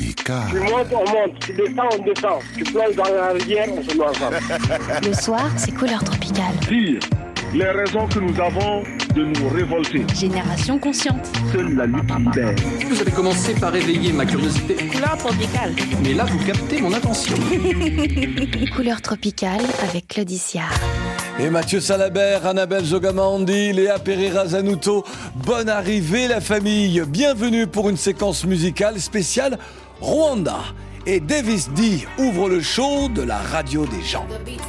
Tropical. Tu montes, on monte. Tu descends, on descend. Tu plonges dans la rivière, on se noie ensemble. Le soir, c'est couleur tropicale. Dire les raisons que nous avons de nous révolter. Génération consciente. Seule la lutte libère. Vous avez commencé par éveiller ma curiosité. Couleur tropicale. Mais là, vous captez mon attention. Couleur tropicale avec Claudicia. Et Mathieu Salabert, Annabelle Zogamandi, Léa Pereira Zanuto. Bonne arrivée la famille. Bienvenue pour une séquence musicale spéciale Rwanda. Et Davis D ouvre le show de la radio des gens.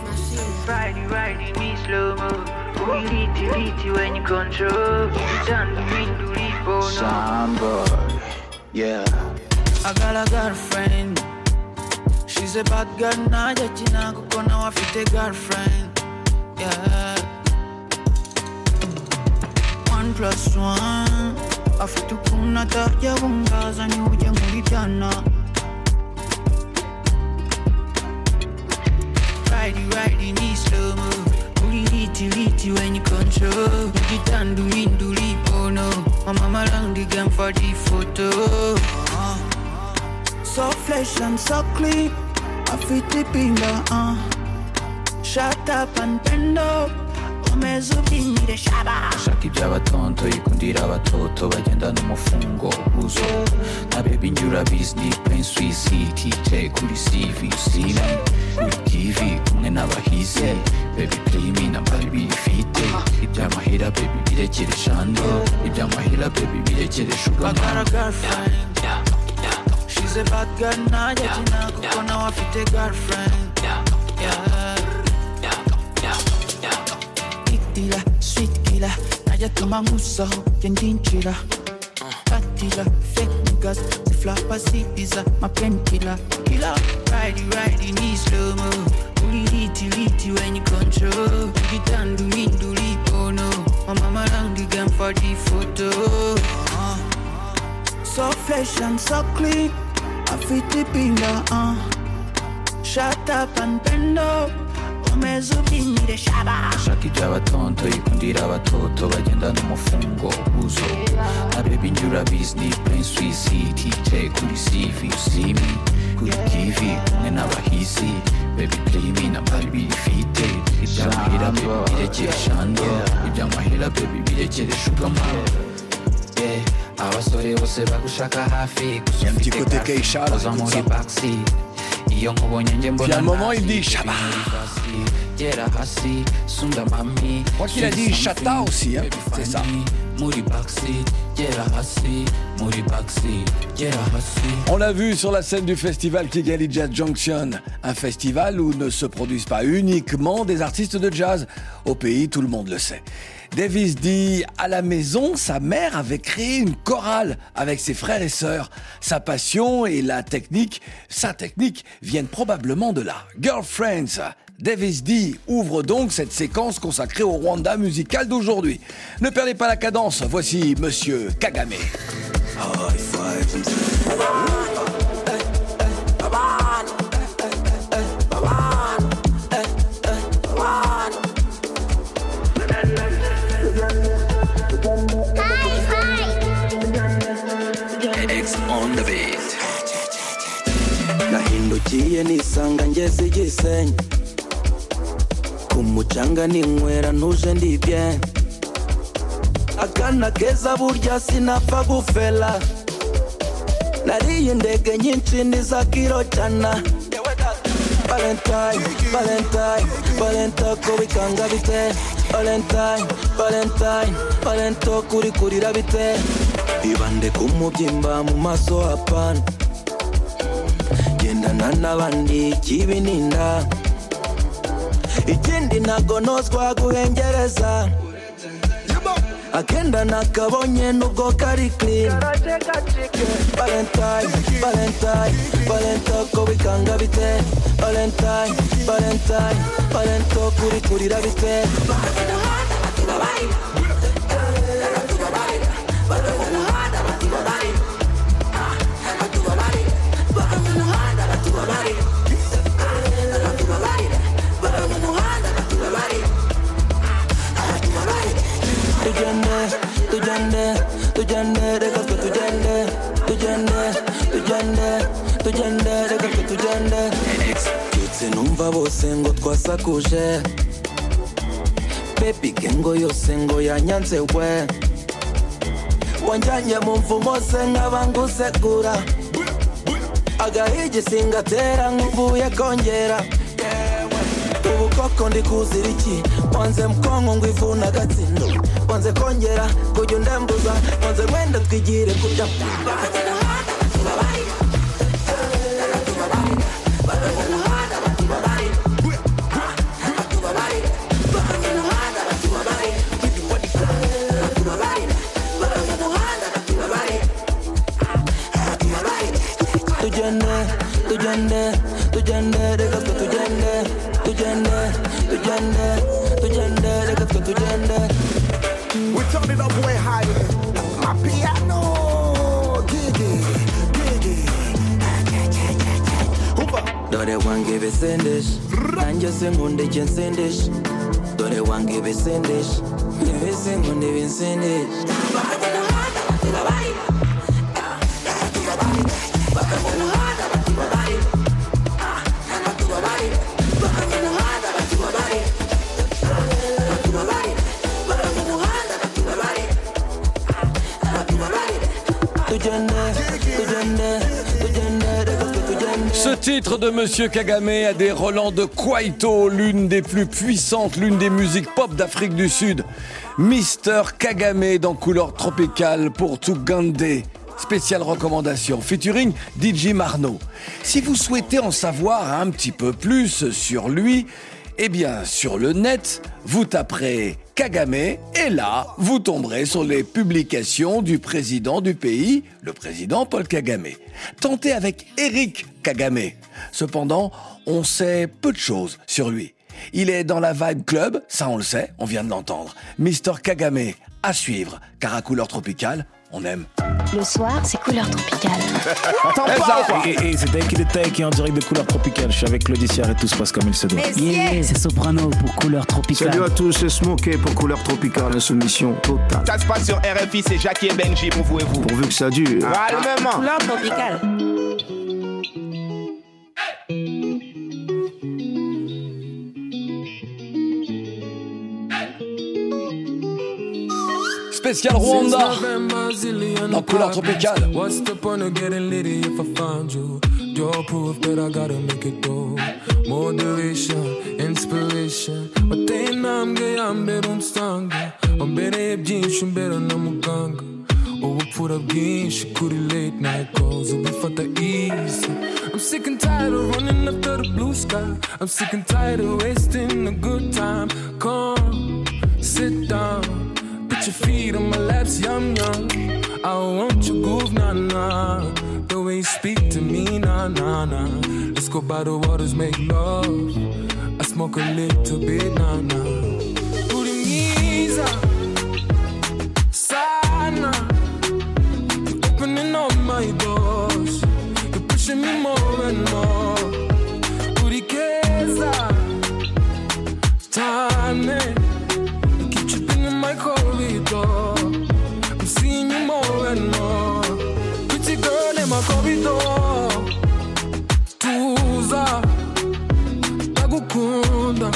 Yeah. I got a girlfriend. She's a bad girl na jachina kuko na wafite girlfriend. Yeah. 1+1 afite kuna tarya bungaza ni uje muri jana. Riding in slow-mo. Litty when you control. You can do oh no. My mama long the game for the photo. So fresh and so clean. I fit the finger, Shut up and bend up. Umezubiri shaba. Shaki by'abatonto ikundira abatoto bagenda n'umufungo uzo. Na baby njura business pen sweet city take kuri CV you see me. With TV kumwe n'abahize. Baby play me na baby fite. Iby'amahera baby birekere shando. Iby'amahera baby birekere sugar. I got a girlfriend. She's a bad girl na jachina kuko na wafite girlfriend. Yeah. Sweet killer, naja tumangusa kendinchira. Katila, fake niggas, the flapper pizza, my painkiller. Killer, riding in slow-mo. Litty when you control. You can do oh no. My mama long the game for the photo. So fresh and so clean, I fit the finger, Shut up and bend up. Umezubiri shaba. Shaki by'abatonto ikundira abatoto bagenda n'umufungo uzo. Na baby njura business pen sweet city take kuri CV you see me. Kuri TV kumwe n'abahizi. Baby play me na baby fite. Iby'amahera baby birekere shando. Iby'amahera baby birekere sugar mama. Yeah. Abasore bose bagushaka hafi. Il y a un petit côté Keisha là, écoute ça. Puis à un moment il dit Shaba. Je crois qu'il a dit Chata aussi, hein. C'est ça. On l'a vu sur la scène du festival Kigali Jazz Junction, un festival où ne se produisent pas uniquement des artistes de jazz. Au pays, tout le monde le sait. Davis dit à la maison, sa mère avait créé une chorale avec ses frères et sœurs. Sa passion et sa technique viennent probablement de là. Girlfriends. Davis D ouvre donc cette séquence consacrée au Rwanda musical d'aujourd'hui. Ne perdez pas la cadence, voici Monsieur Kagame. Nahindukiye nisanga ngeze Gisenyi ku mucanga ninywera ntuje ndi bien. Akana keza burya sinapfa gufela. Nariye indege nyinshi niza kiro cyana. Valentine ko bikanga bite. Valentine kuri kurira bite. Ibande kumubyimba mu maso hapana. Gendana n'abandi kibininda. Ikindi ntago nozwa guhengereza. Agenda nakabonye nubwo kari clean. Valentine ko bikanga bite. Valentine kuri kurira bite. tugende reka twe tugende byutse numva bose ngo twasakuje baby gengo yose ngo yanyanze we wanjanye mu mvumo se nk'abangusegura agahigi singatera nk'uvuye kongera ubu koko ndi kuzira iki wanze mkongo ngo ivuna agatsindo wanze kongera kujya undembuza wanze wenda twigire kujya We turn it up way higher. My piano, gigi. Dore wange besendesh, nanje sengunde jensendesh. Dore wange besendesh, neve sengunde bensendesh. Ce titre de Monsieur Kagame a des relents de Kwaito, l'une des plus puissantes, l'une des musiques pop d'Afrique du Sud. Mister Kagame dans Couleur Tropicale pour Tugande. Spéciale recommandation, featuring DJ Marno. Si vous souhaitez en savoir un petit peu plus sur lui, eh bien, sur le net, vous taperez Kagame et là, vous tomberez sur les publications du président du pays, le président Paul Kagame. Tentez avec Eric Kagame. Cependant, on sait peu de choses sur lui. Il est dans la Vibe Club, ça on le sait, on vient de l'entendre. Mister Kagame, à suivre, car à Couleur Tropicale, on aime. Le soir, c'est Couleur Tropicale. Attends pas quoi. Et c'est Take the Take en direct de Couleur Tropicale. Je suis avec Claude Siard et tout se passe comme il se doit. Yeah, c'est Soprano pour Couleur Tropicale. Salut à tous, c'est Smokey pour Couleur Tropicale, insoumission totale. Ça se passe sur RFI, c'est Jackie et Benji pour vous et vous. Pourvu que ça dure. Calmement. Couleur Tropicale. Spécial Rwanda dans Couleur Tropicale. What's the point of getting litty if I found you? Your proof that I gotta make it go. Motivation, inspiration. Matena mgeya mbere umsanga. Mbere byinshi mbere na muganga. Ubupfura bwinshi kuri late night calls. Ubifata easy. I'm sick and tired of running after the blue sky. I'm sick and tired of wasting a good time. Come, sit down. Put your feet on my laps, yum yum. I want your groove, nah nah. The way you speak to me, nah nah nah. Let's go by the waters, make love. I smoke a little bit, nah nah. Urimiza, sana. You're opening all my doors. You're pushing me more and more. Urikeza, time. My corridor, I'm seeing you more and more. Pretty girl in my corridor. Tuza, tagukunda.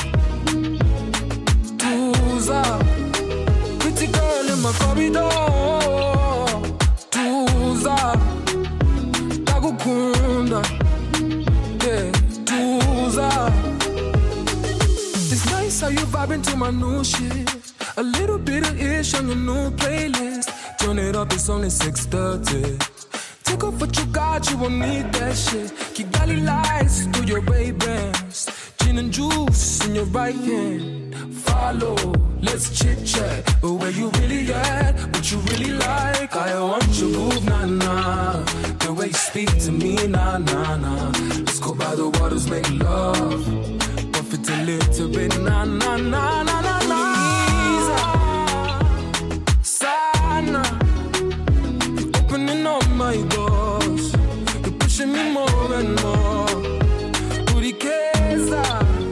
Tuza, pretty girl in my corridor. Tuza, tagukunda. Yeah, Tuza. It's nice how you vibing to my new shit. A little bit of ish on your new playlist. Turn it up, it's only 6:30. Take off what you got, you won't need that shit. Kigali lights through your Ray-Bans. Gin and juice in your right hand. Follow, let's chit-chat. But where you really at, what you really like. I want your groove, nah-nah. The way you speak to me, nah-nah-nah. Let's go by the waters, make love. Buff it a little bit, nah-nah-nah-nah-nah-nah. You're opening all my doors. You're pushing me more and more. Urikeza,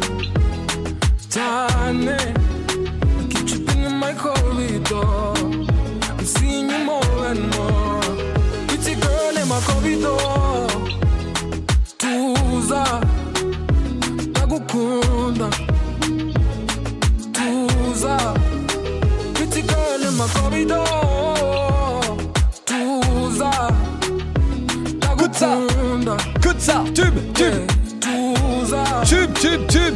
Tane. I keep tripping in my corridor. I'm seeing you more and more. Pretty girl in my corridor. Écoute ça. Écoute ça. Tube. Tube.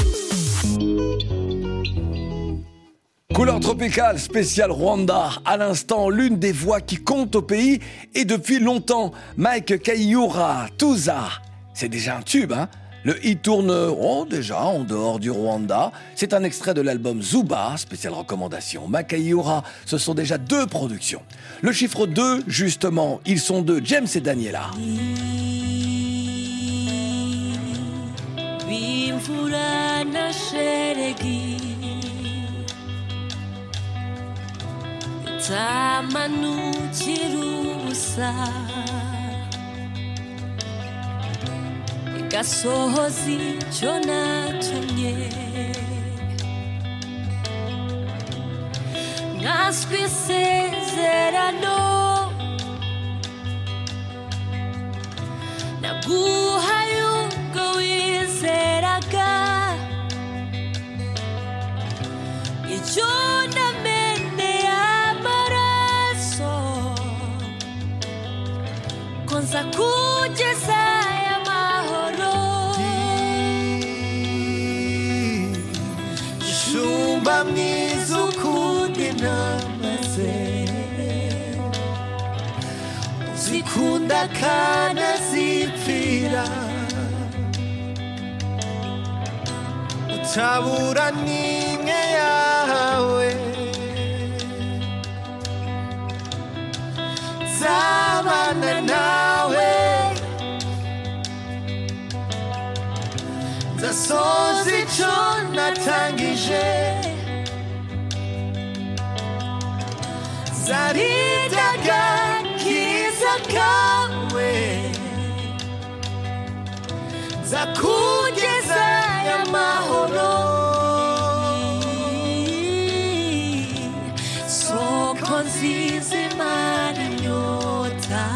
Couleur tropicale, spécial Rwanda. À l'instant, l'une des voix qui compte au pays et depuis longtemps. Mike Kayihura, Tuza. C'est déjà un tube, hein. Le hit tourne déjà en dehors du Rwanda. C'est un extrait de l'album Zuba, spéciale recommandation. Mike Kayihura, ce sont déjà 2 productions. Le chiffre 2, justement, ils sont 2, James et Daniela. Gasohozi chonatumye Naspisezerano Naguhayuko wizeraga Ichona mene amaraso Konza kujeza Mwiza ukundi namaze Uzikunda kana zipfira Utabura n'imwe yawe Zabana nawe Zasoza ico natangije Zaridaga kiza kawe Zakugeza y'amahoro Soko nziza imana inyota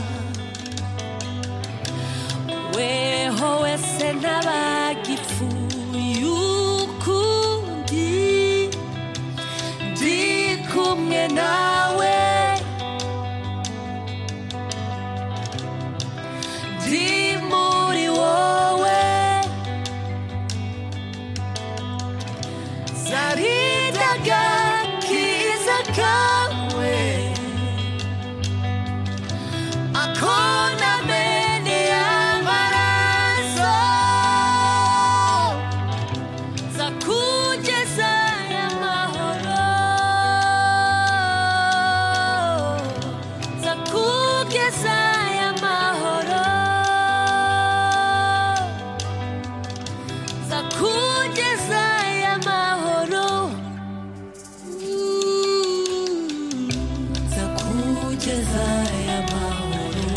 Weho wese n'abagipfuye ukundi Ndi kumwe nawe Ndi muri wowe Zaridaga kiza kawe Akona mene y'amaraso Zakugeza y'amahoro Zakugeza y'amahoro Zakugeza y'amahoro Zakugeza y'amahoro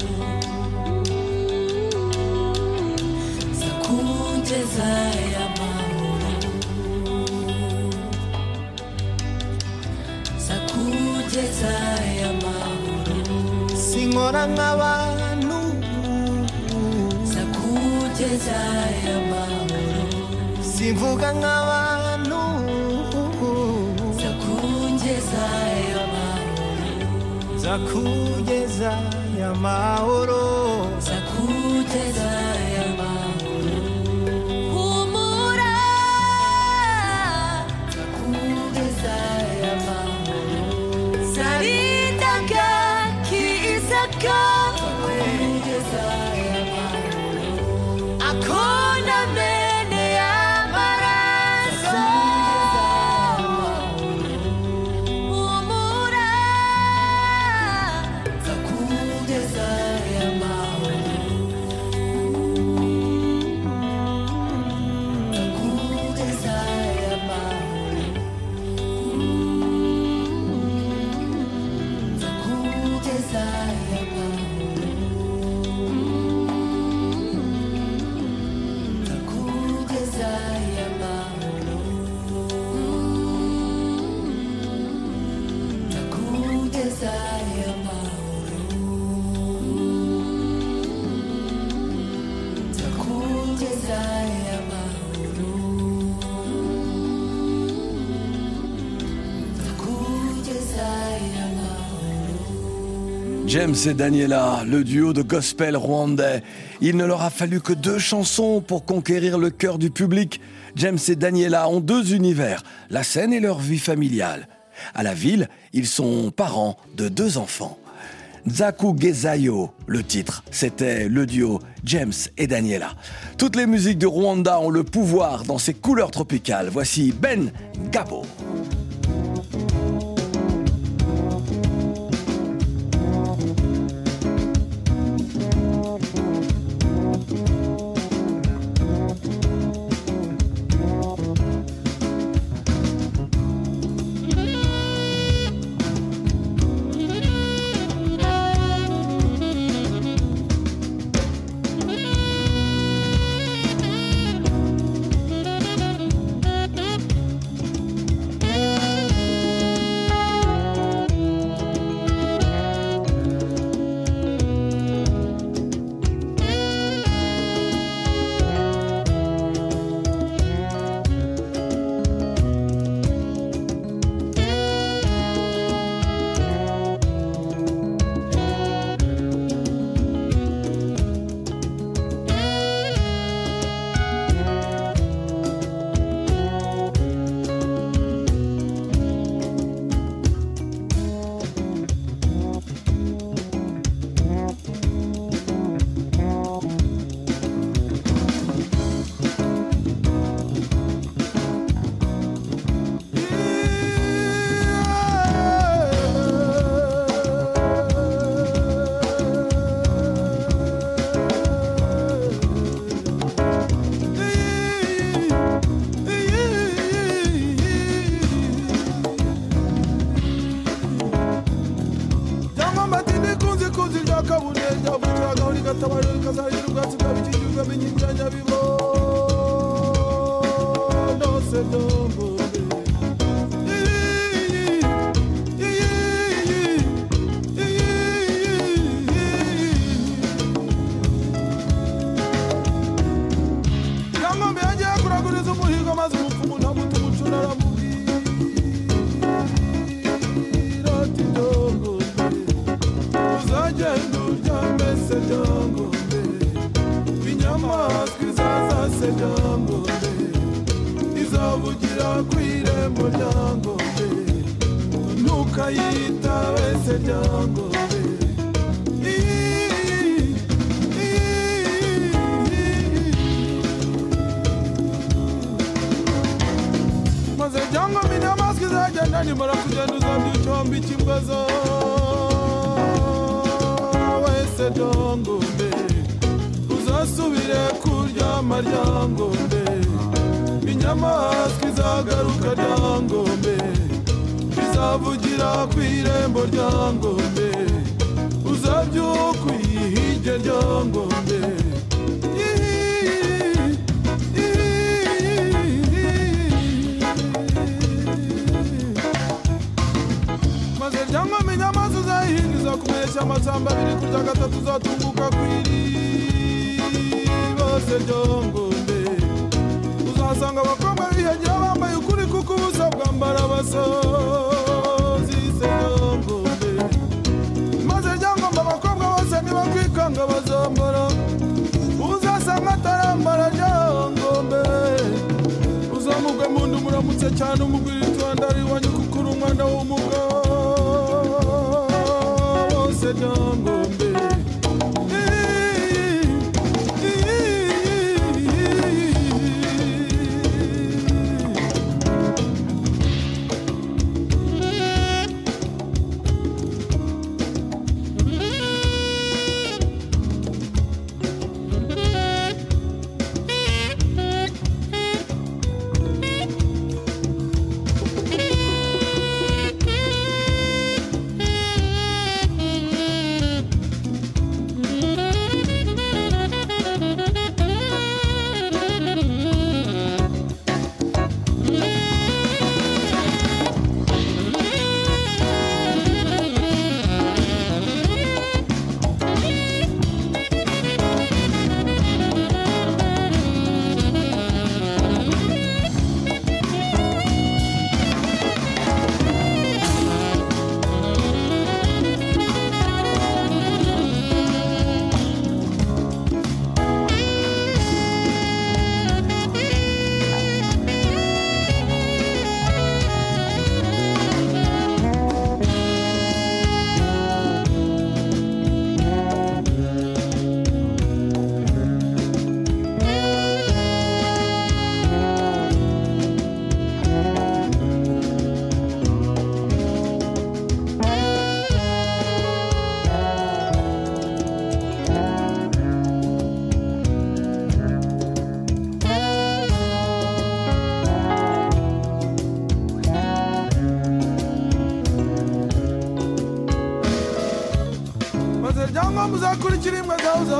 Zakugeza y'amahoro Zakugeza y'amahoro Sinkora nk'abantu Zakugeza y'amahoro Simvuga nk'abantu Zakugeza y'amahoro Zakugeza y'amahoro Zakugeza y'amahoro Humura Zakugeza y'amahoro Zaridaga kiza kawe Zakugeza y'amahoro Akona mene y'amaraso Humura Zakugeza y'amahoro Zakugeza y'amahoro Zakugeza y'amahoro Zakugeza y'amahoro Zakugeza y'amahoro Zakugeza y'amahoro Zakugeza y'amahoro James et Daniela, le duo de gospel rwandais. Il ne leur a fallu que 2 chansons pour conquérir le cœur du public. James et Daniela ont 2 univers, la scène et leur vie familiale. À la ville, ils sont parents de 2 enfants. Nzaku Gezayo, le titre, c'était le duo James et Daniela. Toutes les musiques du Rwanda ont le pouvoir dans ses couleurs tropicales. Voici Ben Gabo.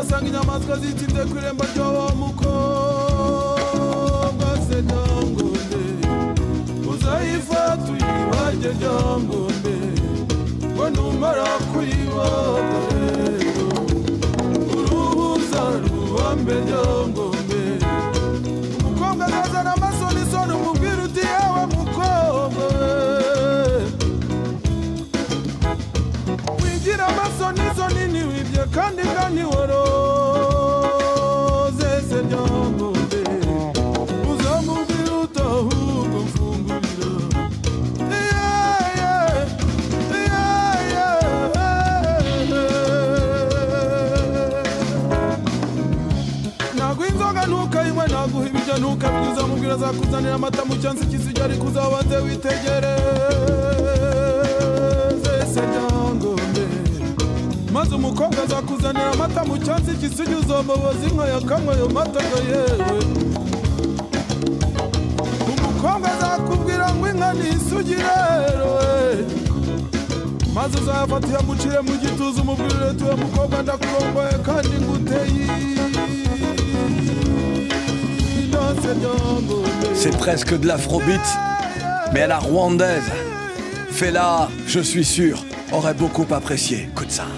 uzasanga inyamaswa zitinze ku irembo ry'uwo mukobwa se ryangombe uzayifata uyibage ryangombe ngo numara kuyibaga rero urubuza rubambe ryangombe umukobwa azazana amasonisoni umubwira uti yewe mukobwa wigira amasonisoni ntiwibye kandi woroze se ryangombe uzamubwira utahubwo mfungurira ntabwo inzoga ntukayinywe ntaguha ibiryo ntukabwiza mubwira azakuzanira amata mu cyansi kizijya ariko uzabanze witegereze se ryangombe maze umukobwa azakuzanira amata mu cyansi kizijya uzomuboza inka yakanywa ayo mata ngo yewe umukobwa azakubwira ngo inka nisugire maze uzayafata uyamucire mu gituza umubwire tuwe mukobwa ndakurongoye kandi nguteye. C'est presque de l'afrobeat, mais à la rwandaise. Fela, je suis sûr, aurait beaucoup apprécié. Écoute ça.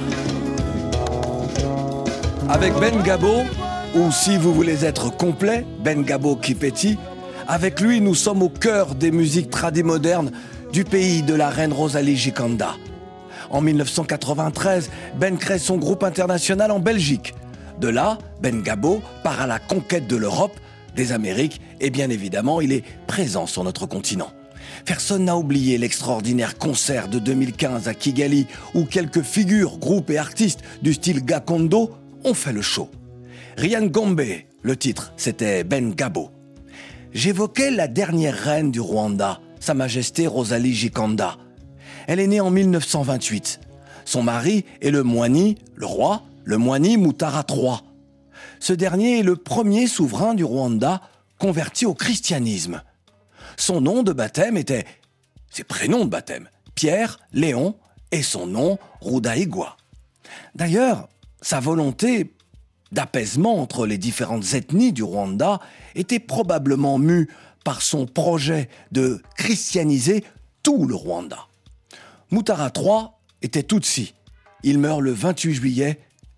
Avec Ben Gabo, ou si vous voulez être complet, Ben Gabo Kipeti, avec lui nous sommes au cœur des musiques tradimodernes du pays de la reine Rosalie Gikanda. En 1993, Ben crée son groupe international en Belgique. De là, Ben Gabo part à la conquête de l'Europe, des Amériques, et bien évidemment, il est présent sur notre continent. Personne n'a oublié l'extraordinaire concert de 2015 à Kigali, où quelques figures, groupes et artistes du style Gakondo ont fait le show. Ryan Gombe, le titre, c'était Ben Gabo. J'évoquais la dernière reine du Rwanda, Sa Majesté Rosalie Gikanda. Elle est née en 1928. Son mari est le Moini, le roi, le Moini Mutara III. Ce dernier est le premier souverain du Rwanda converti au christianisme. Son nom de baptême était, ses prénoms de baptême, Pierre, Léon et son nom, Rudahigwa. D'ailleurs, sa volonté d'apaisement entre les différentes ethnies du Rwanda était probablement mue par son projet de christianiser tout le Rwanda. Mutara III était Tutsi. Il meurt le 28 juillet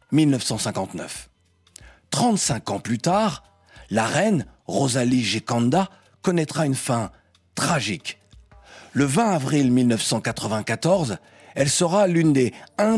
1959. 35 ans plus tard, la reine Rosalie Gikanda connaîtra une fin tragique. Le 20 avril 1994, elle sera l'une des 1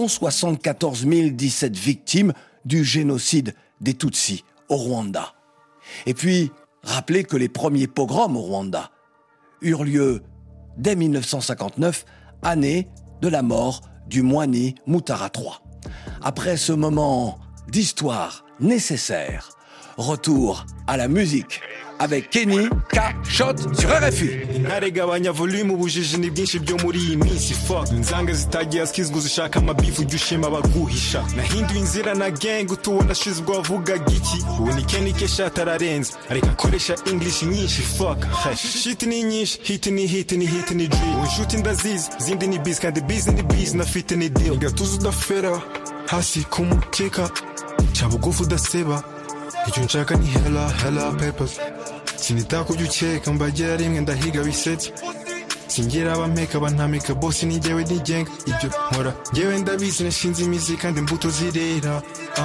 074 017 victimes du génocide des Tutsis au Rwanda. Et puis, rappelez que les premiers pogroms au Rwanda eurent lieu dès 1959, année de la mort du Moini Mutara III. Après ce moment d'histoire nécessaire, retour à la musique avec Kenny K. Shot sur RFI. Ntaregabanya volume ubujiji ni bwinshi byo muri iyi minsi fuck inzanga zitagiye skizgo zishaka amabifu ujyushima baguhisha nahinduye inzira na gang utubona shizwa avuga giki ubu ni Kenny K. Shot ararenze areka koresha English nyinshi fuck shit ni nyinshi hit ni dream unshuti ndazizi zindi ni biz kandi biz ni biz na fit ni deal ngatuzu dafera hasi kumukeka chabugufu daseba icyo nshaka ni hella papers sinitaka ujyukeka mbagera rimwe ndahiga bisetse singira abameka bantameka boss ni jyewe nigenga ibyo nkora jyewe ndabizi nashinze imizi kandi imbuto zirera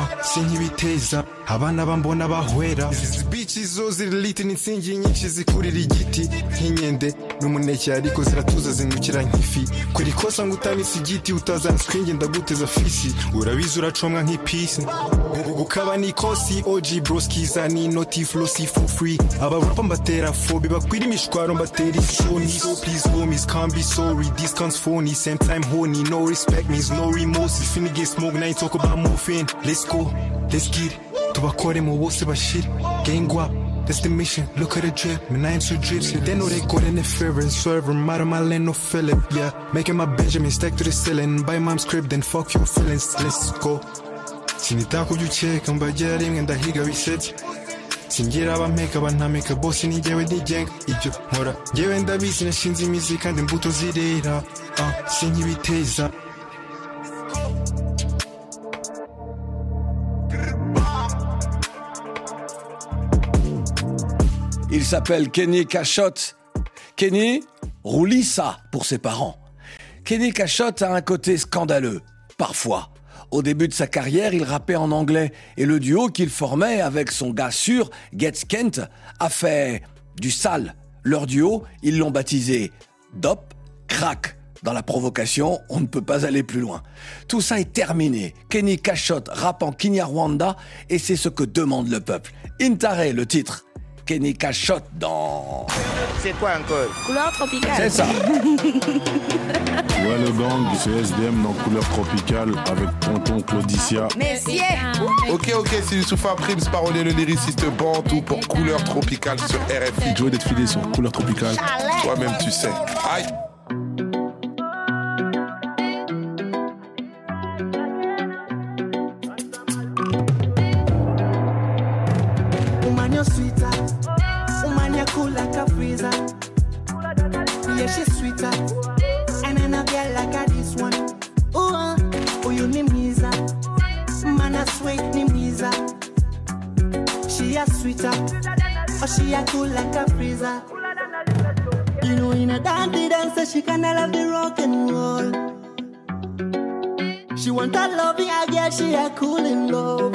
sinkibiteza abana bambona bahwera izi bitches zo zirelite n'insingi nyinshi zikurira igiti nk'inyende n'umuneke ariko ziratuza zinukira nk'ifi kuri kosa ngo utabise igiti utazana swingi ndaguteza fisi urabizi uracomwa nk'ipisi ukaba ni kosi OG broskiza ni noti flossy for free aba rapa mbatera phobe bakwira imishwaro mbatera isoni so please homies can't be sorry discounts phony same time honey no respect means no remorse if you get smoke now talk about moving let's go let's get it tubakore mu bose bashira gang up that's the mission look at the drip man I ain't so drips they know they got in the fear and swerve out of my lane no Philip yeah making my Benjamin stack to the ceiling buy mom's crib then fuck your feelings let's go sinitaka ujyukeka mbagera rimwe ndahiga bisetse singira abameka bantameka boss ni jyewe nigenga ibyo nkora jyewe ndabizi nashinze imizi kandi imbuto zirera sinkibiteza Il s'appelle Kenny Cachot. Kenny Roulissa pour ses parents. Kenny Cachot a un côté scandaleux, parfois. Au début de sa carrière, il rappait en anglais et le duo qu'il formait avec son gars sûr, Getz Kent, a fait du sale. Leur duo, ils l'ont baptisé Dop Crack. Dans la provocation, on ne peut pas aller plus loin. Tout ça est terminé. Kenny Cachot rappe en Kinyarwanda et c'est ce que demande le peuple. Intare, le titre. Kenny Cachot dans... C'est quoi encore? Couleur tropicale. C'est ça. Ouais, le gang, c'est SDM dans Couleur Tropicale avec Tonton Claudicia. Messieurs. Ok, c'est Youssoufa Prims, parolier le lyriciste Bantou pour Couleur Tropicale sur RFI. Joe d'être filé sur Couleur Tropicale. Toi-même, tu sais. Aïe. Woman, you're sweeter. Woman, you're cool like a freezer. Yeah, she's sweeter. And then a girl like a this one. Oh, you need Misa. Man, I swear, need Misa. She a sweeter. Oh, she a cool like a freezer. You know, in a dance dancer, she kinda love the rock and roll. She want a loving a girl, she a cool in love.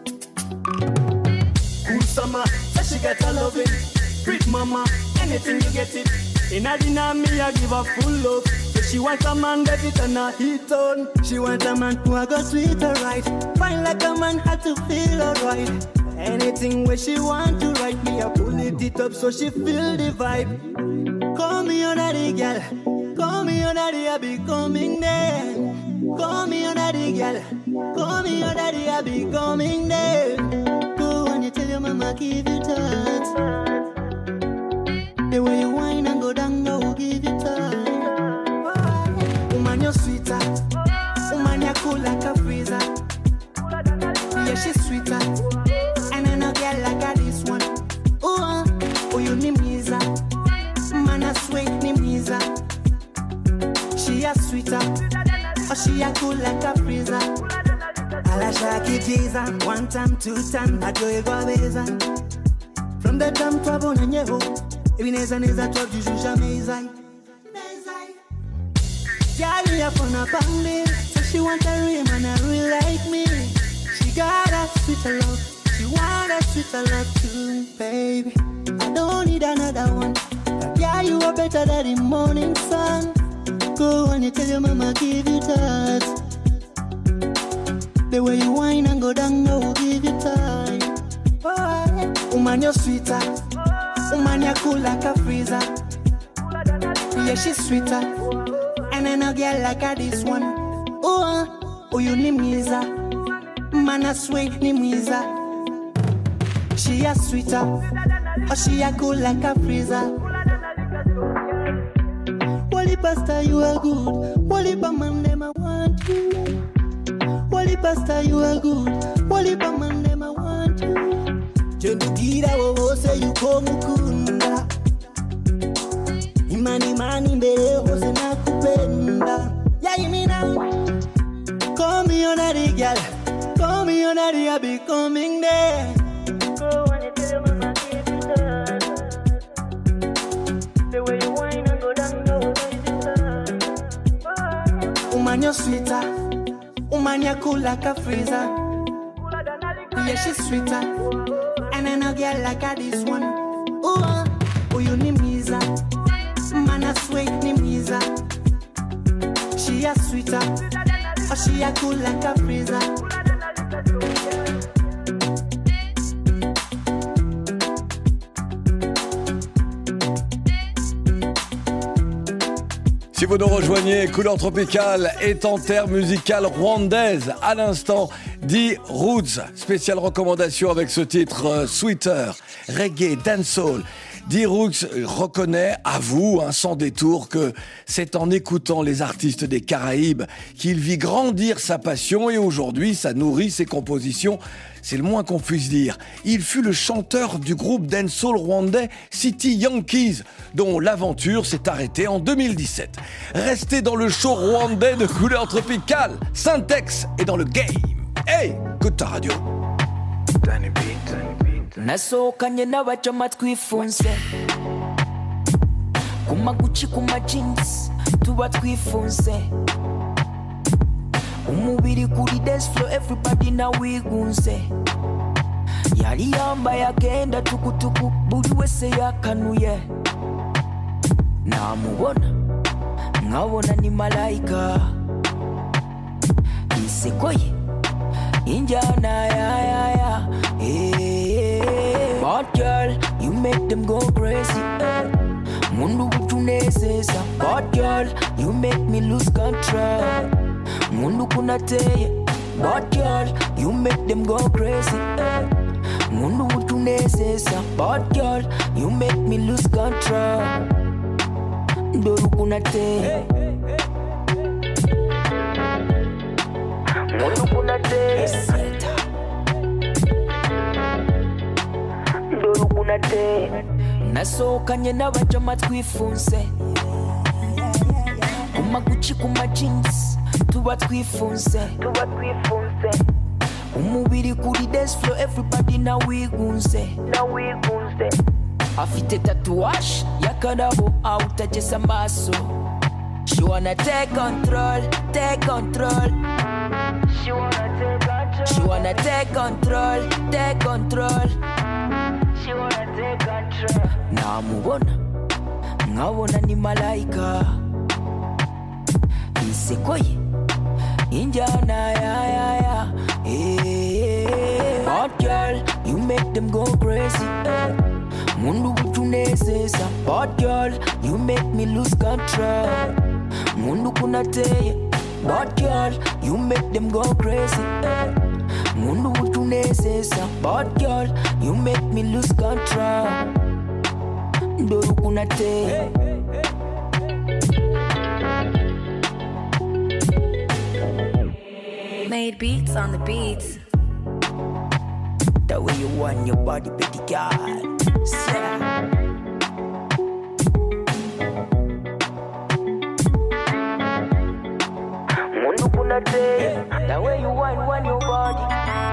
Good summer, so she get a loving. Pretty mama, anything you get it. In a dinner, me I give her full love. So she want a man that it and a heat on. She want a man who a go treat her right. Fine like a man had to feel alright. Anything where she want to write me, I pull it up so she feel the vibe. Call me on the girl, call me on the I be coming there. Call me on the girl, call me on the I be coming there. Go and you tell your mama give you touch. The way you whine and go down, I will give you time. Woman, you're sweeter. Woman, you're cool like a freezer. Yeah, she's sweeter. And then a girl like a this one. Oh, you need Misa. Man, I swear, need Misa. She a sweeter. Oh, she a cool like a freezer. Ala shaki jiza. One time, two time, I do it go beza. From the time to abona nyeho. Ibineza neza twabyujuje amazai. Yari yapona pambe. So she want a real man, a real like me. She got a sweet love. She want a sweet love too, baby. I don't need another one. Yeah, you are better than the morning sun. Go on, you tell your mama give you touch. The way you whine and go down, I will give you time. Oh, woman, you're sweeter. Woman, you're cool like a freezer. Yeah, she's sweeter. And then a girl like a this one. Oh, you need Misa. Man, I swear, need Misa. She a sweeter. Oh, she a cool like a freezer. Wally Pasta, you are good. Wally man, them I want you. Wally Pasta, you are good. Wally man, them I want you. Jendugira wo say you come kunda. Imani mbele hose na kupenda. Yeah, you mean now? Call me on the girl. Call me on the I be coming there. Go on and tell your mama give you touch. The way you whine and go down, go give you touch. Woman, you're sweeter. Woman, you're cool like a freezer. Yeah, she's sweeter. And then a girl like a this one. Oh, you need Misa. Man, I swear, need Misa. She a sweeter. Oh, she a cool like a freezer. Si vous nous rejoignez, Couleur Tropicale est en terre musicale rwandaise. À l'instant, D-Roots, spéciale recommandation avec ce titre Sweeter, reggae, dancehall. D-Roots reconnaît, avoue, sans détour, que c'est en écoutant les artistes des Caraïbes qu'il vit grandir sa passion et aujourd'hui, ça nourrit ses compositions. C'est le moins qu'on puisse dire. Il fut le chanteur du groupe dancehall rwandais City Yankees, dont l'aventure s'est arrêtée en 2017. Restez dans le show rwandais de Couleur Tropicale. Syntex est dans le game. Hey, écoute ta radio. Danny Beat. nasohokanye n'abajama twifunze ku maguci ku majinsi tuba twifunze umubiri kuri dance floor everybody na wigunze yari yambaye agenda tukutuku buri wese yakanuye namubona nkabona ni malayika iseko ye injyana ya Bad girl, you make them go crazy Mundu butunezeza Bad girl, you make me lose control Mundu kunateye Bad girl, you make them go crazy Mundu butunezeza Bad girl, you make me lose control Ndoru kunateye Mundu kunateye Ndoru kunateye nasohokanye n'abajama twifunze ku maguci ku majinsi tuba twifunze umubiri kuri dance floor everybody na wigunze afite tatuwaje y'akarabo awutageza amaso she wanna take control she wanna take control she wanna take control namubona nkabona ni malayika iseko ye injyana ya Bad girl, you make them go crazy Mundu butunezeza Bad girl, you make me lose control Mundu kunateye Bad girl, you make them go crazy Mundu butunezeza Bad girl, you make me lose control Ndoru kunateye Made beats on the beats. The way you want your body, baby girl. Yeah. Mundu kunate, the way you want your body.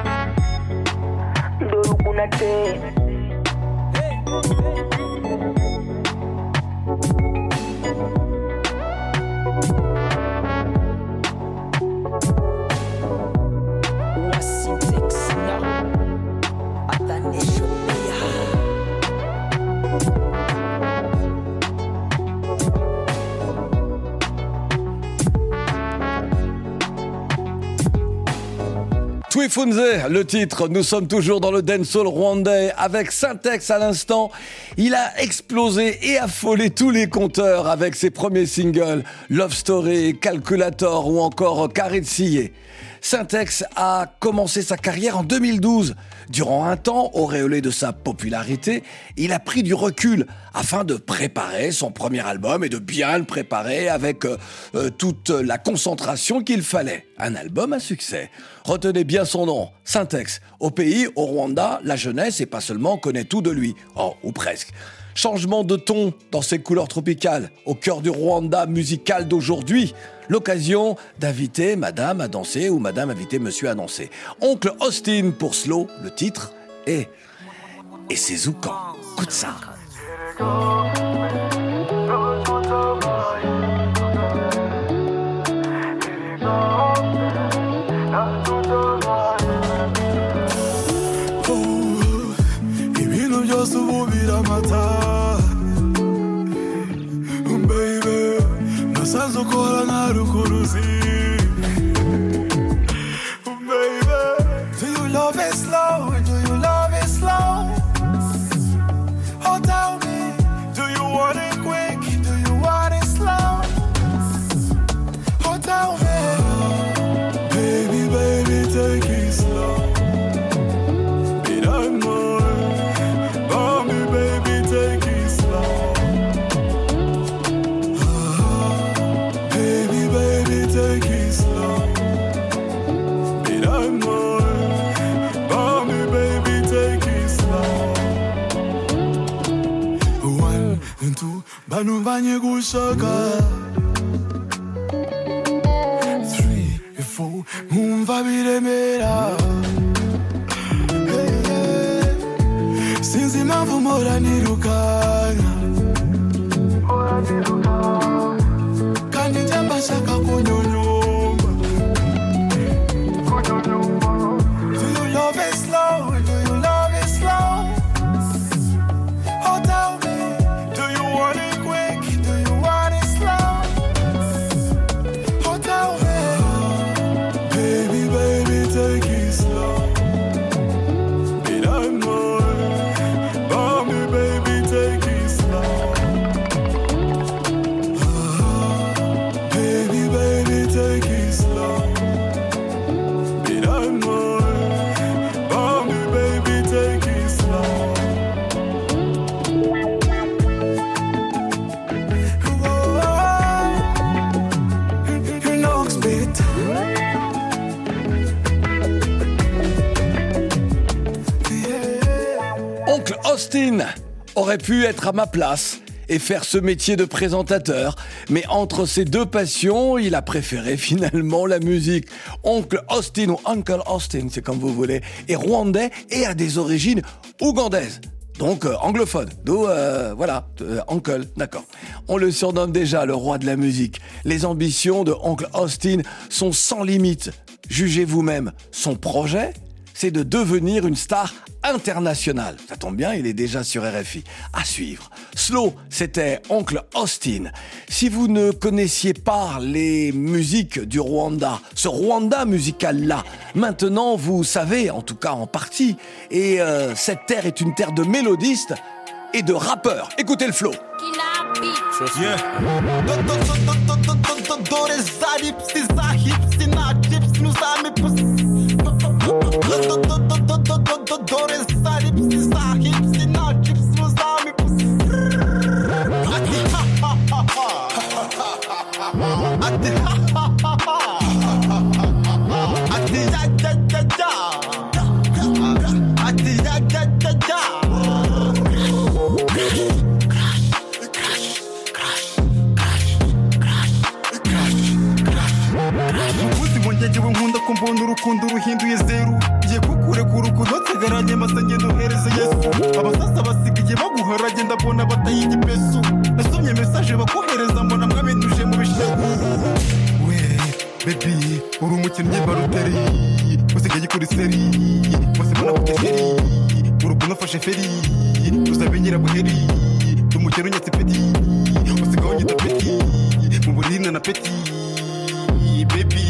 Ndoru kunate. Twifunze, le titre, nous sommes toujours dans le dancehall rwandais avec Syntex à l'instant. Il a explosé et affolé tous les compteurs avec ses premiers singles Love Story, Calculator ou encore Karitsie. Syntex a commencé sa carrière en 2012. Durant un temps, auréolé de sa popularité, il a pris du recul afin de préparer son premier album et de bien le préparer avec toute la concentration qu'il fallait. Un album à succès. Retenez bien son nom, Syntex. Au pays, au Rwanda, la jeunesse, et pas seulement, connaît tout de lui. Oh, ou presque. Changement de ton dans ses couleurs tropicales, au cœur du Rwanda musical d'aujourd'hui. L'occasion d'inviter madame à danser ou madame inviter monsieur à danser. Oncle Austin pour Slow, le titre, et c'est Zoukan. Écoute ça. Ukora nka rukuruzi baby, do you love it slow? Do you love it slow? Oh tell me, do you want it quick? Do you want it slow? Oh tell me, baby, baby, take it slow. It ain't more, mommy, baby, take it slow. Take it slow. It ain't more. Mommy, baby, take it slow. 1 and 2, banu banye gushaka. 3 and 4, mumva biremera. mpora nirukana kandi njye mbashaka kunyonyomba. Do you love it slow? Do you love it slow? Oh tell me, do you want it quick? Do you want it slow? Oh tell me, baby, baby, take it slow. It I'm more, mommy, baby, take it slow. Baby, baby, take it slow. It I'm more, mommy, baby, take it slow. You know speed. Oncle Austin aurait pu être à ma place et faire ce métier de présentateur, mais entre ces deux passions, il a préféré finalement la musique. Oncle Austin ou Uncle Austin, c'est comme vous voulez, est rwandais et a des origines ougandaises. Donc anglophone, d'où Uncle, d'accord. On le surnomme déjà le roi de la musique. Les ambitions de Oncle Austin sont sans limite. Jugez vous-même, son projet, c'est de devenir une star internationale. Ça tombe bien, il est déjà sur RFI. À suivre. Slow, c'était Oncle Austin. Si vous ne connaissiez pas les musiques du Rwanda, ce Rwanda musical-là, maintenant vous savez, en tout cas en partie, et cette terre est une terre de mélodistes et de rappeurs. Écoutez le flow. Yeah. Dore za lips za hips na chips nuzame pussy. Dore za lips za hips na chips nuzame pussy. Ati ha ha ha ha. Ati ha ha ha ha. Ati ya ya ya ya. Ati ya ya ya ya. Njyewe nkunda ko mbona urukundo ruhinduye zeru. Ngiye kukurekura urukundo nsigaranye masa ngenda uhereze Yesu. Abasasa basigaye baguhara genda mbona batayiga ipesu. Nasomye message bakohereza mbona mwabinduje mu bishegu. We baby uri umukinnyi baruteri. Usigaye kuri seri. Bose mbona kuteri. Urukundo fashe feri. Uzabinyira buheri. Umukero nyatsi peti. Usigaye nyita peti. Mu burina na peti. Baby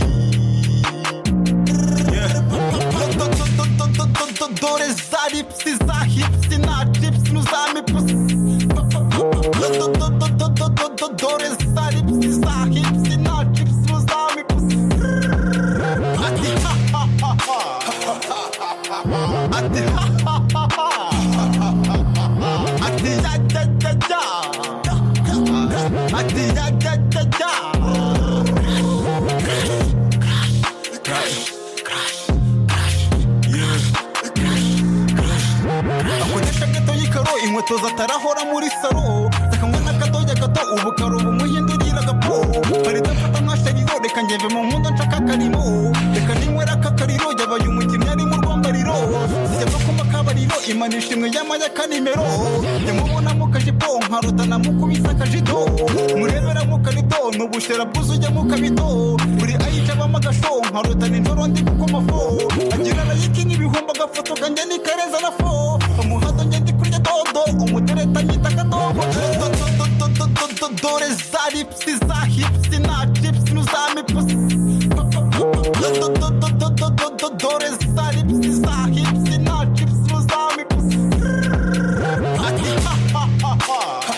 Dore za lips za hips na chips nuzame pussy. Dore za lips za hips na chips nuzame pussy. Ati ha ha ha ha. Ati ha ha ha ha. Ati ya ya ya ya. Ati ya ya ya ya. Inkweto zatarahora muri saro zakanywa n'akadoya gato ubu karubu muhindurira agapo baridafata nk'ashariro reka ngeve mu nkunda nshaka akarimo reka ninywera akakariro yabaye umukinnyi ari mu rwambariro zijya ku makabariro imanisha imwe y'amayaka nimero yamubona mu kajipo nkarutana mu kubisa akajido murebera mu karido n'ubushera bwuzuye mu kabido buri ayica bamagasho nkarutana injoro ndi kuko mafo agira layiki nk'ibihumbi agafoto kanjye nikareza na fo umuhado njye ndi kurya dodo umutereta nyita kadogo. Dore za lips za hips na chips nuzame pussy. Dore za lips za hips na chips nuzame pussy. Ati ha ha ha ha.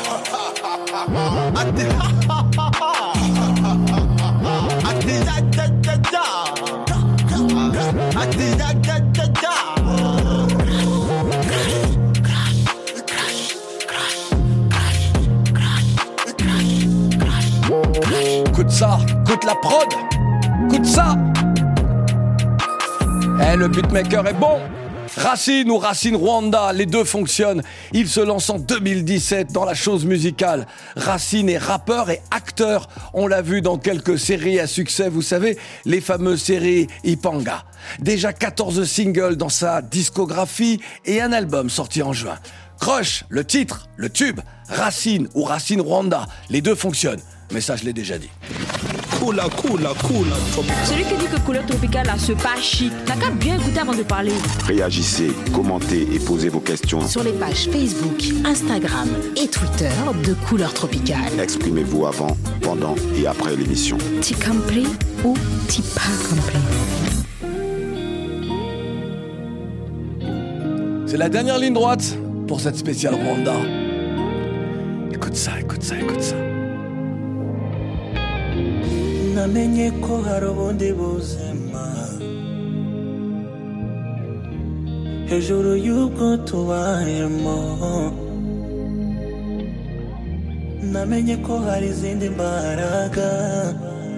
Ati ha ha ha ha. Ati ya ya ya ya. Ati ya ya ya ya. Écoute ça, écoute la prod, écoute ça. Le beatmaker est bon. Racine ou Racine Rwanda, les deux fonctionnent. Il se lance en 2017 dans la chose musicale. Racine est rappeur et acteur. On l'a vu dans quelques séries à succès, vous savez, les fameuses séries Ipanga. Déjà 14 singles dans sa discographie et un album sorti en juin. Crush, le titre, le tube, Racine ou Racine Rwanda, les deux fonctionnent. Mais ça, je l'ai déjà dit. Celui qui dit que Couleur Tropicale a ce pas chic, n'a qu'à bien écouter avant de parler. Réagissez, commentez et posez vos questions sur les pages Facebook, Instagram et Twitter de Couleur Tropicale. Exprimez-vous avant, pendant et après l'émission. T'y compris ou t'y pas compris? C'est la dernière ligne droite pour cette spéciale Rwanda. Écoute ça, écoute ça, écoute ça. namenye ko hari ubundi buzima hejuru y'ubwo tubayemo, namenye ko hari izindi mbaraga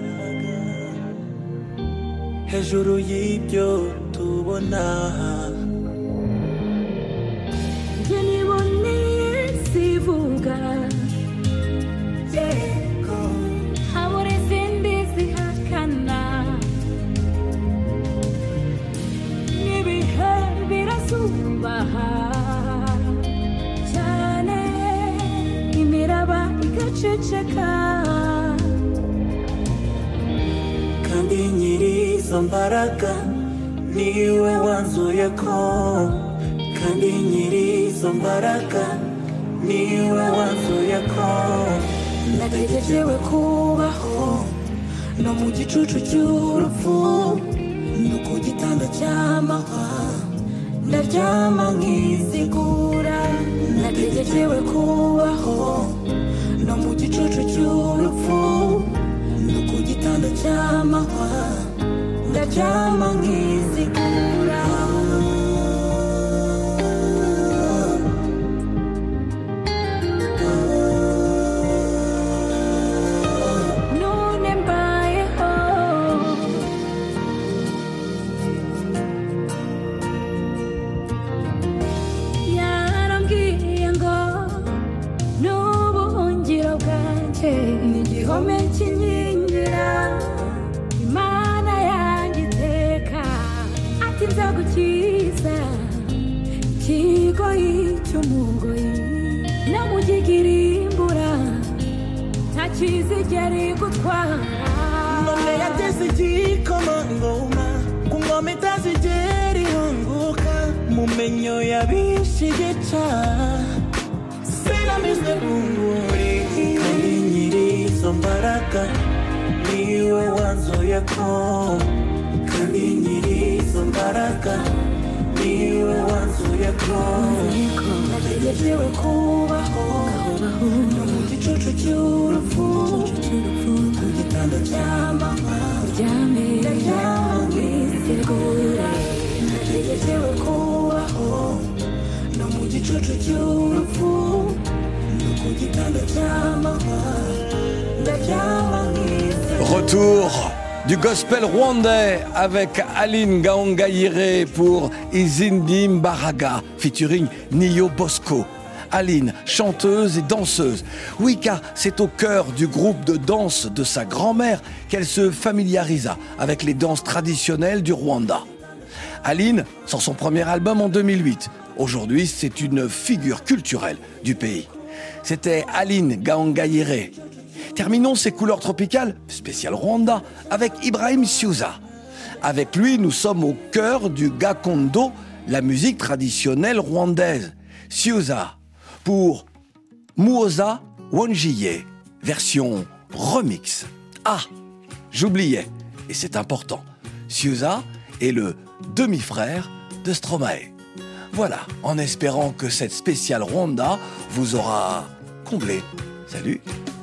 hejuru y'ibyo tubona. Njye niboneye sivuga habura izindi zihakana, n'ibihe birasubaha cyane, imiraba igaceceka, kandi nyiri izo mbaraga niwe wanzuye ko, kandi nyiri izo mbaraga niwe wanzuye ko nategerewe kubaho no mu gicucu cy'urupfu, no ku gitanda cy'amahwa ndaryama nkizigura. Nategerewe kubaho no mu gicucu cy'urupfu, no ku gitanda cy'amahwa ndaryama nkizigura. none yateze igikomangoma ku ngoma itazigera ihunguka, mu menyo yabishigeca sinamizwe bunguri, kandi nyiri izo mbaraga niwe wanzuye ko, kandi nyiri izo mbaraga niwe wanzuye ko. Nategerewe kubaho no mu gicucu cy'urupfu, ku gitanda cy'amahwa ndaryama nkizigura. Nategerewe kubaho no mu gicucu cy'urupfu, no ku gitanda cy'amahwa ndaryama nkizigura. Retour du gospel rwandais avec Aline Gahongayire pour Izindi Mbaraga featuring Nio Bosco. Aline, chanteuse et danseuse. Oui, car c'est au cœur du groupe de danse de sa grand-mère qu'elle se familiarisa avec les danses traditionnelles du Rwanda. Aline sort son premier album en 2008. Aujourd'hui, c'est une figure culturelle du pays. C'était Aline Gahongayire. Terminons ces couleurs tropicales, spécial Rwanda, avec Ibrahim Siouza. Avec lui, nous sommes au cœur du Gakondo, la musique traditionnelle rwandaise. Siouza, pour Muoza Wonjiye, version remix. Ah, j'oubliais, et c'est important. Siouza est le demi-frère de Stromae. Voilà, en espérant que cette spéciale Rwanda vous aura comblé. Salut!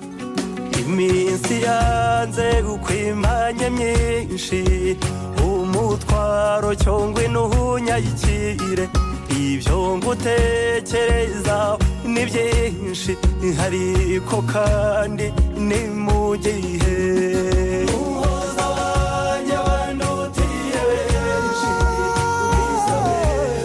iminsi yanze gukwimanya myinshi, umutwaro cyongwe n'uhunyayikire, ibyo ngutekereza ni byinshi, ariko kandi ni mu gihe umuhoza wanjye wandutiye benshi, wisabe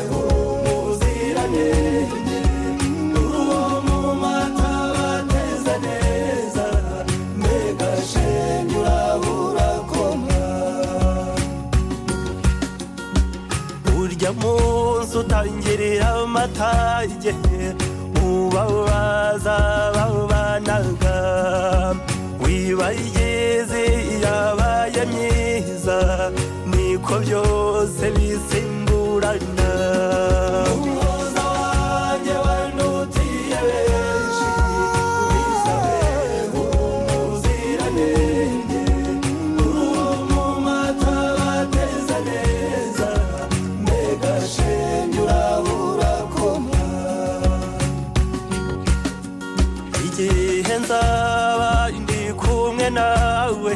umuziranenge, uwo mu mata bateza neza, mbega shenge urabura koma. Urya munsi utangirira amatage ubabaza babanaga wibayigeze yabaye myiza niko byose bisimburana umuhoza wanjye wandutiye benshi bisabe umuziranenge uruwo mu mata bateza neza mbega shenge urabura koma igihe nzaba ndi kumwe nawe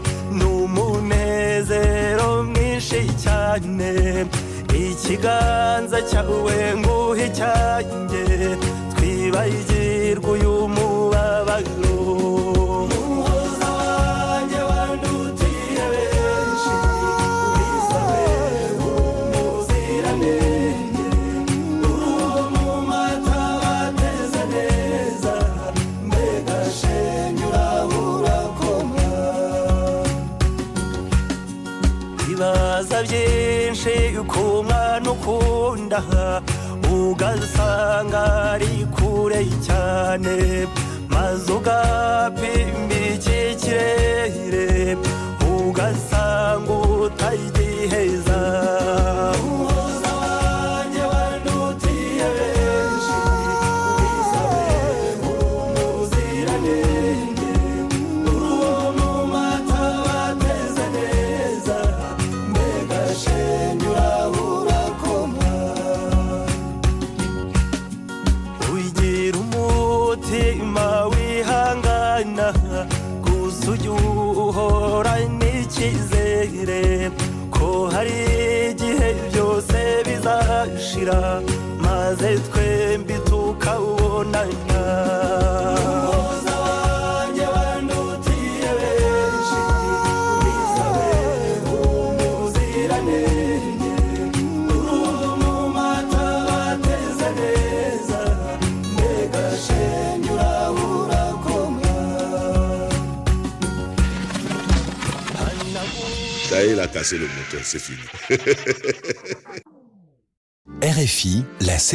n'umunezero mwinshi cyane ikiganza cyawe nguhe cyanjye twibagirwe uyu mubabaro umuhoza wanjye wandutiye benshi bisabe umuziranenge uruwo mu mata bateza neza mbega shenge urabura koma ibibaza byinshi ku mwana ukunda ugasanga ari kure cyane maze ugapima iki kirere ugasanga utagiheza umuhoza wanjye wandutiye benshi bisabe umuziranenge uruwo mu mata bateze neza mbega shenge urabura koma wigira umutima wihangana gusa ujya uhora n'icyizere ko hari igihe byose bizashira maze twembi tukabonana umuhoza wanjye wandutiye benshi bisabe umuziranenge uruwo mu mata bateze neza mbega shenge urabura koma Ça y est, il a cassé le moteur, c'est fini. RFI, la